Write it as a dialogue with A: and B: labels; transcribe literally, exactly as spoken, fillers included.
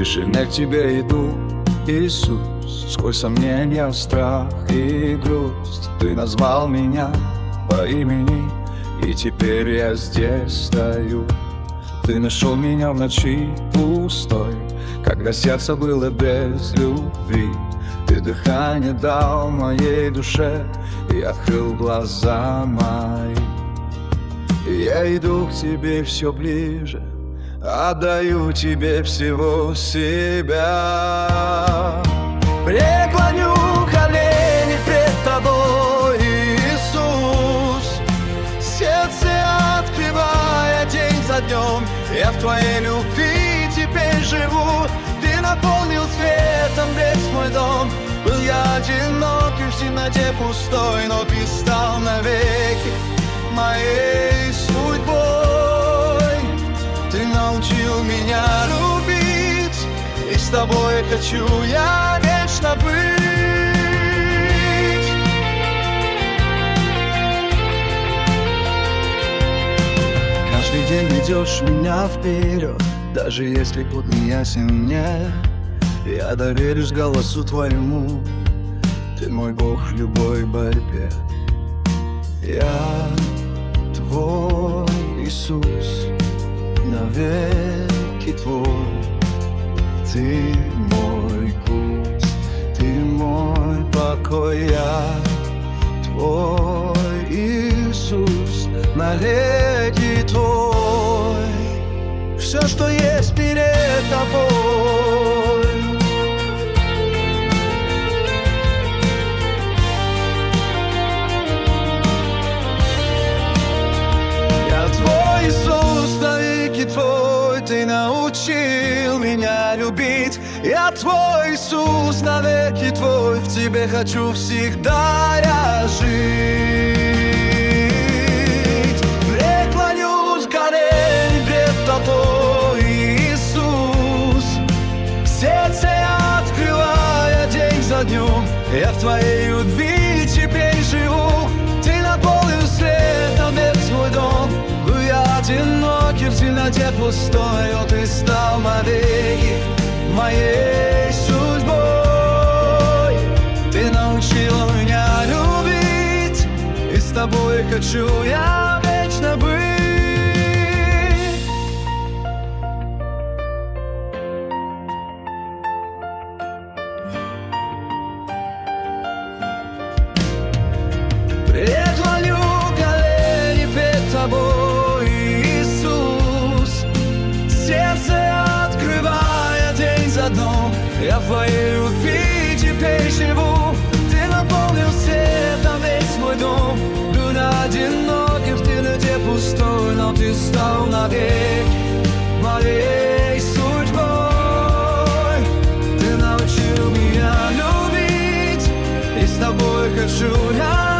A: тишине к тебе иду, Иисус. Сквозь сомнения, страх и грусть Ты назвал меня по имени, и теперь я здесь стою. Ты нашел меня в ночи пустой, когда сердце было без любви. Ты дыхание дал моей душе и открыл глаза мои. Я иду к тебе все ближе, отдаю тебе всего себя. Преклоню колени пред тобой, Иисус. Сердце открывая день за днем, я в твоей любви теперь живу. Ты наполнил светом весь мой дом. Был я одинок и в темноте пустой, но ты стал навеки моей судьбой. Ты научил меня любить, и с тобой хочу я вечно быть. Каждый день ведешь меня вперед, даже если путь не ясен мне. Я доверюсь голосу твоему, ты мой Бог в любой борьбе. Я твой, Иисус, навеки твой. Ты мой путь, ты мой покой. Я твой, Иисус, навеки твой. Все, что есть перед тобой. Иисус, навеки твой, ты научил меня любить. Я твой, Иисус, навеки твой, в тебе хочу всегда я жить. Преклонюсь колени пред тобой, Иисус. Сердце открывая день за днем, я в твоей любви теперь живу. Ты наполнил светом весь мой дом. Был я одинокий в темноте пустой, но ты стал навеки моей судьбой. Ты научил меня любить, и с тобой хочу я вечно быть. Преклоню колени пред тобой, Иисус. Сердце открывая день за днем, я в твоей любви теперь живу. Ты наполнил светом весь мой дом. Был одинокий в темноте пустой, но ты стал навеки моей судьбой. Ты научил меня любить, и с тобой хочу я